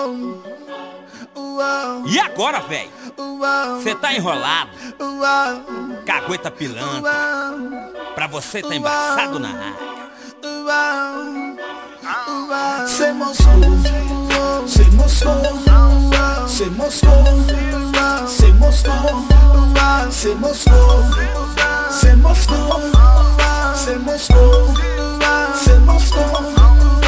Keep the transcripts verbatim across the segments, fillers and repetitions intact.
E agora, véi? Cê tá enrolado, cagueta pilantra. Pra você tá embaçado na área. C'est Moscou, c'est Moscou, c'est Moscou, c'est Moscou, c'est Moscou, c'est Moscou, c'est Moscou, c'est Moscou.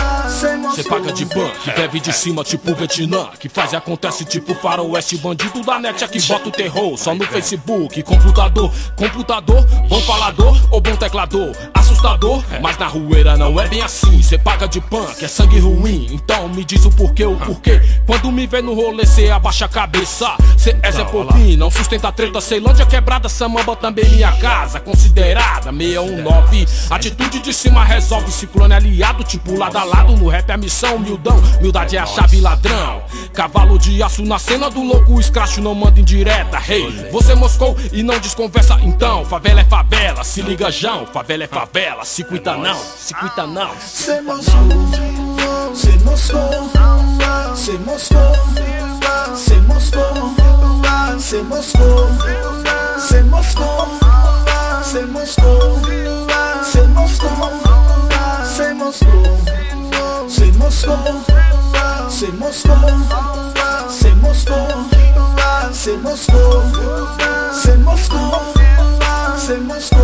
Cê paga de ban, que deve de cima tipo Vietnã, que faz e acontece tipo faroeste, bandido da net aqui bota o terror, só no Facebook, computador, computador, bom falador ou bom teclador, assustador, mas na rueira não é bem assim, cê paga de pan, que é sangue ruim, então me diz o porquê, o porquê, quando me vê no rolê cê abaixa a cabeça, cê é Zé Popim, não sustenta treta, Ceilândia quebrada, Samamba também minha casa, considerada seiscentos e dezenove, atitude de cima resolve, ciclone aliado, tipo lado a lado, no rap é missão, humildão, humildade é a chave ladrão. Cavalo de aço na cena do louco, o escracho não manda indireta. Hey, você moscou e não desconversa então. Favela é favela, se liga Jão. Favela é favela, se cuida não, se cuida não. C'est Moscou, c'est Moscou, c'est Moscou, c'est Moscou, c'est Moscou, c'est Moscou, c'est Moscou, c'est Moscou, c'est Moscou. C'est Moscou, c'est Moscou, c'est Moscou, c'est Moscou, c'est Moscou, c'est Moscou,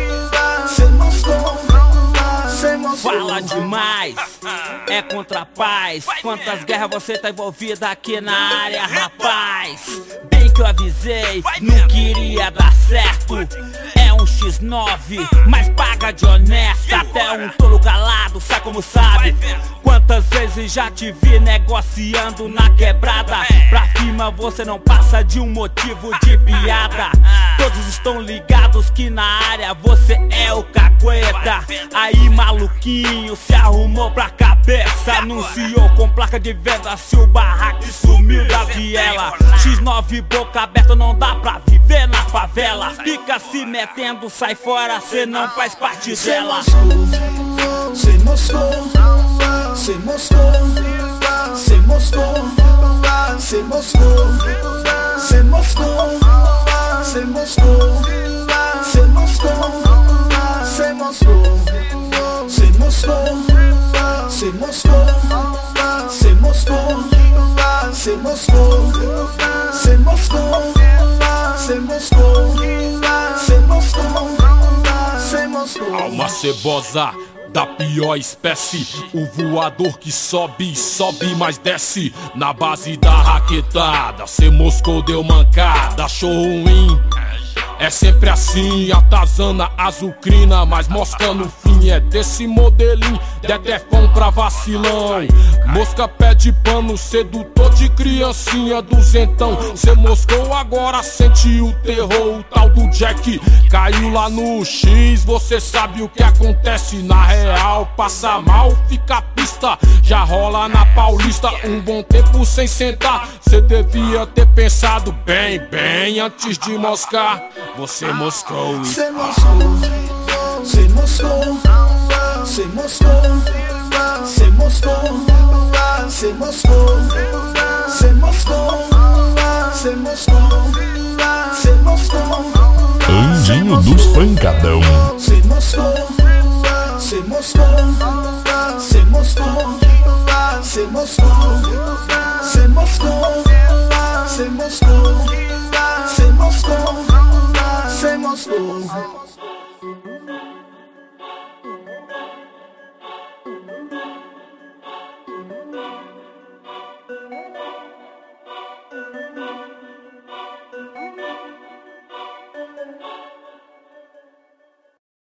c'est Moscou, c'est Moscou. Fala demais, é contra a paz. Quantas guerras você tá envolvida aqui na área, rapaz? Bem que eu avisei, não queria dar certo. É um xis nove, mas paga de honesto. Até um tolo calado, sai como sabe. Quantas vezes já te vi negociando na quebrada? Pra firma você não passa de um motivo de piada. Todos estão ligados que na área você é o cagueta. Aí maluquinho se arrumou pra cabeça, anunciou com placa de venda se o barraco sumiu da viela. xis nove boca aberta, não dá pra viver na favela. Fica se metendo, sai fora, cê não faz parte dela. C'est Moscou, c'est Moscou, c'est Moscou, c'est Moscou, c'est Moscou, c'est Moscou, c'est Moscou, c'est Moscou, c'est Moscou, c'est Moscou, c'est Moscou, c'est Moscou, c'est Moscou, c'est Moscou, c'est Moscou, c'est Moscou. Alma cebosa da pior espécie, o voador que sobe, sobe, mas desce na base da raquetada. Cê moscou, deu mancada, achou ruim. É sempre assim, atazana, azucrina, mas mosca no fim é desse modelinho, detefão pra vacilão. Mosca pede pano, sedutor de criancinha duzentão. Cê moscou, agora sente o terror, o tal do Jack caiu lá no X, você sabe o que acontece na real. Passa mal, fica pista, já rola na Paulista. Um bom tempo sem sentar, cê devia ter pensado bem, bem antes de moscar. Você moscou. C'est Moscou, c'est Moscou, c'est Moscou, c'est Moscou, c'est Moscou, c'est Moscou, c'est Moscou, c'est Moscou. Anjinho dos Pancadão. C'est Moscou, c'est Moscou, c'est Moscou, c'est Moscou, c'est Moscou, c'est Moscou, c'est Moscou, c'est Moscou.